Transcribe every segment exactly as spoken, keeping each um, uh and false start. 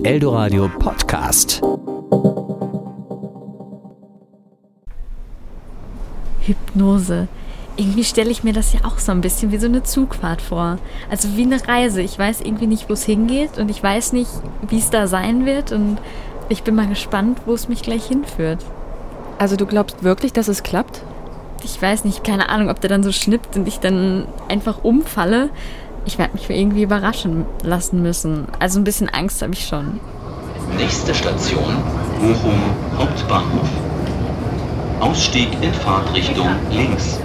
Eldoradio Podcast. Hypnose. Irgendwie stelle ich mir das ja auch so ein bisschen wie so eine Zugfahrt vor. Also wie eine Reise. Ich weiß irgendwie nicht, wo es hingeht und ich weiß nicht, wie es da sein wird und ich bin mal gespannt, wo es mich gleich hinführt. Also du glaubst wirklich, dass es klappt? Ich weiß nicht, keine Ahnung, ob der dann so schnippt und ich dann einfach umfalle. Ich werde mich irgendwie überraschen lassen müssen. Also ein bisschen Angst habe ich schon. Nächste Station, Bochum Hauptbahnhof. Ausstieg in Fahrtrichtung links.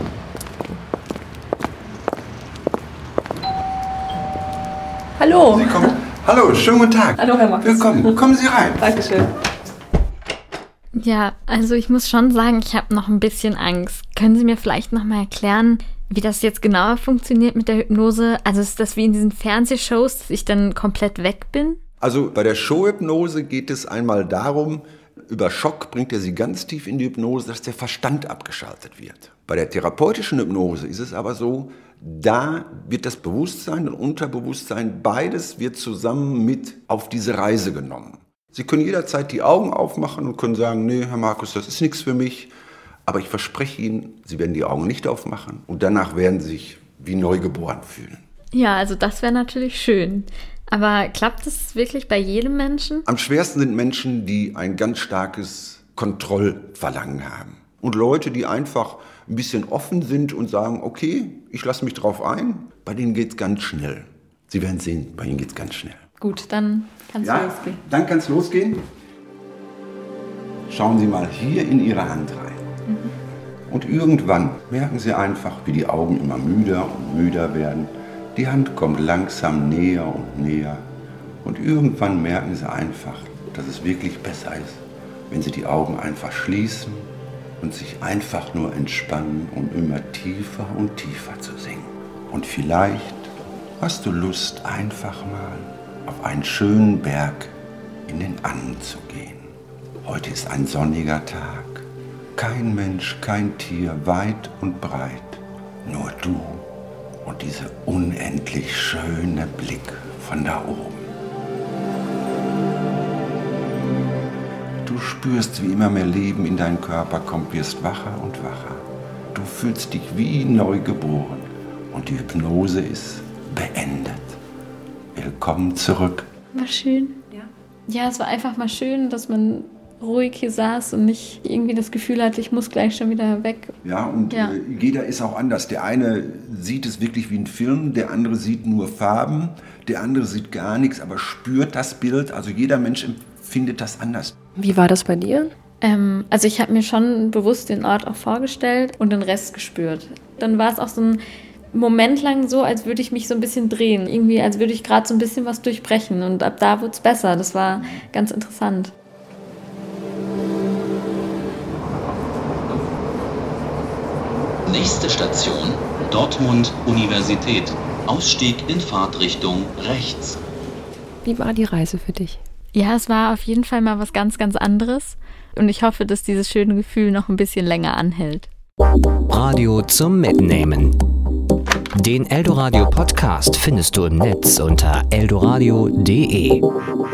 Hallo. Sie kommen. Hallo, schönen guten Tag. Hallo, Herr Markus. Willkommen. Kommen Sie rein. Dankeschön. Ja, also ich muss schon sagen, ich habe noch ein bisschen Angst. Können Sie mir vielleicht noch mal erklären, wie das jetzt genauer funktioniert mit der Hypnose? Also ist das wie in diesen Fernsehshows, dass ich dann komplett weg bin? Also bei der Showhypnose geht es einmal darum, über Schock bringt er Sie ganz tief in die Hypnose, dass der Verstand abgeschaltet wird. Bei der therapeutischen Hypnose ist es aber so, da wird das Bewusstsein und Unterbewusstsein, beides wird zusammen mit auf diese Reise genommen. Sie können jederzeit die Augen aufmachen und können sagen, nee, Herr Markus, das ist nichts für mich. Aber ich verspreche Ihnen, Sie werden die Augen nicht aufmachen und danach werden Sie sich wie neugeboren fühlen. Ja, also das wäre natürlich schön. Aber klappt es wirklich bei jedem Menschen? Am schwersten sind Menschen, die ein ganz starkes Kontrollverlangen haben. Und Leute, die einfach ein bisschen offen sind und sagen, okay, ich lasse mich drauf ein, bei denen geht es ganz schnell. Sie werden sehen, bei ihnen geht es ganz schnell. Gut, dann kann es ja, losgehen. Dann kann es losgehen. Schauen Sie mal hier in Ihre Hand rein. Mhm. Und irgendwann merken Sie einfach, wie die Augen immer müder und müder werden. Die Hand kommt langsam näher und näher. Und irgendwann merken Sie einfach, dass es wirklich besser ist, wenn Sie die Augen einfach schließen und sich einfach nur entspannen, um immer tiefer und tiefer zu sinken. Und vielleicht hast du Lust, einfach mal auf einen schönen Berg in den Anden zu gehen. Heute ist ein sonniger Tag. Kein Mensch, kein Tier, weit und breit. Nur du und dieser unendlich schöne Blick von da oben. Du spürst, wie immer mehr Leben in deinen Körper kommt, wirst wacher und wacher. Du fühlst dich wie neugeboren und die Hypnose ist beendet. Willkommen zurück. War schön. Ja. Ja, es war einfach mal schön, dass man ruhig hier saß und nicht irgendwie das Gefühl hatte, ich muss gleich schon wieder weg. Ja, und ja. Äh, jeder ist auch anders. Der eine sieht es wirklich wie ein Film, der andere sieht nur Farben, der andere sieht gar nichts, aber spürt das Bild. Also jeder Mensch empfindet das anders. Wie war das bei dir? Ähm, also ich habe mir schon bewusst den Ort auch vorgestellt und den Rest gespürt. Dann war es auch so ein Moment lang so, als würde ich mich so ein bisschen drehen. Irgendwie, als würde ich gerade so ein bisschen was durchbrechen. Und ab da wurde es besser. Das war ganz interessant. Nächste Station, Dortmund Universität. Ausstieg in Fahrtrichtung rechts. Wie war die Reise für dich? Ja, es war auf jeden Fall mal was ganz, ganz anderes. Und ich hoffe, dass dieses schöne Gefühl noch ein bisschen länger anhält. Radio zum Mitnehmen. Den Eldoradio Podcast findest du im Netz unter eldoradio punkt de.